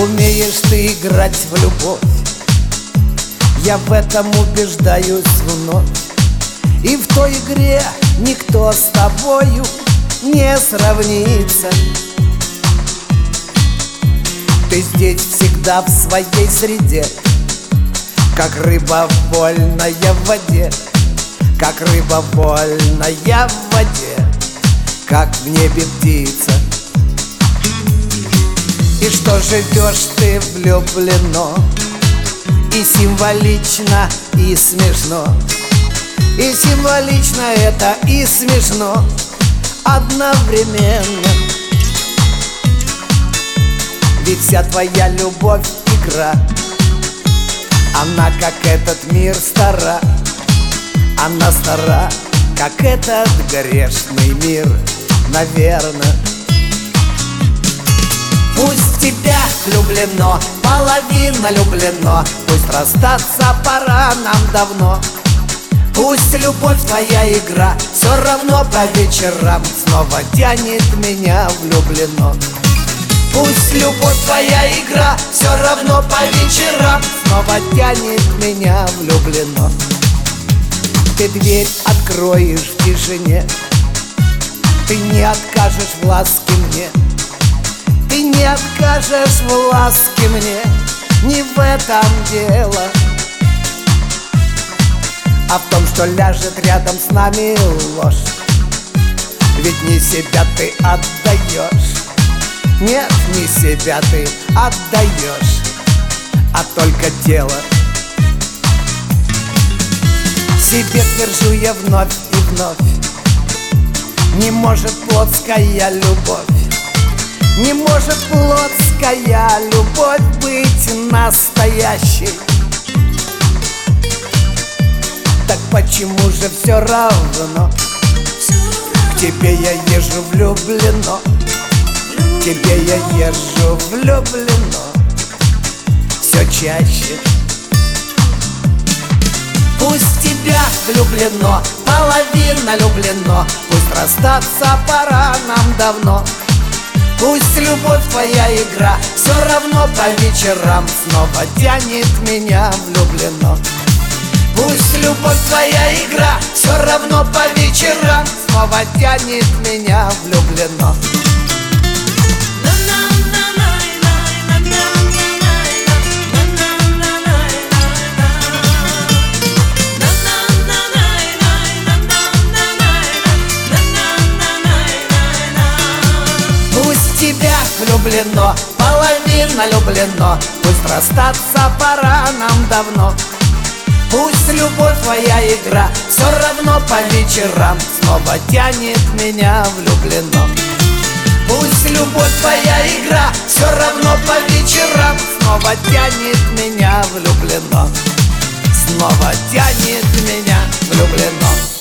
умеешь ты играть в любовь, я в этом убеждаюсь вновь. И в той игре никто с тобою не сравнится. Ты здесь всегда в своей среде, как рыба вольная в воде, как рыба вольная в воде, как в небе птица. И что живешь ты влюблено, и символично, и смешно. И символично это, и смешно одновременно. Ведь вся твоя любовь — игра, она как этот мир стара, она стара, как этот грешный мир, наверно. Пусть в тебя влюблено, половина влюблено, пусть расстаться пора нам давно. Пусть любовь твоя игра, все равно по вечерам снова тянет меня влюблено. Пусть любовь твоя игра, все равно по вечерам снова тянет меня влюблено. Ты дверь откроешь в тишине, ты не откажешь в ласке мне, ты не откажешь в ласке мне, не в этом дело, а в том, что ляжет рядом с нами ложь. Ведь не себя ты отдаешь, нет, не себя ты отдаешь, а только тело. Себе твержу я вновь и вновь: не может плотская любовь, не может плотская любовь быть настоящей. Так почему же все равно к тебе я езжу влюблено, к тебе я езжу влюблено все чаще. Пусть в тебя влюблено, половина влюблено, пусть расстаться пора нам давно. Пусть любовь твоя игра, все равно по вечерам снова тянет меня влюблено. Пусть любовь твоя игра, все равно по вечерам снова тянет меня влюблено. Пусть в тебя влюблено, половина влюблено, пусть расстаться пора нам давно. Пусть любовь твоя игра, все равно по вечерам снова тянет меня влюблено. Пусть любовь твоя игра, все равно по вечерам снова тянет меня влюблено, снова тянет меня влюблено.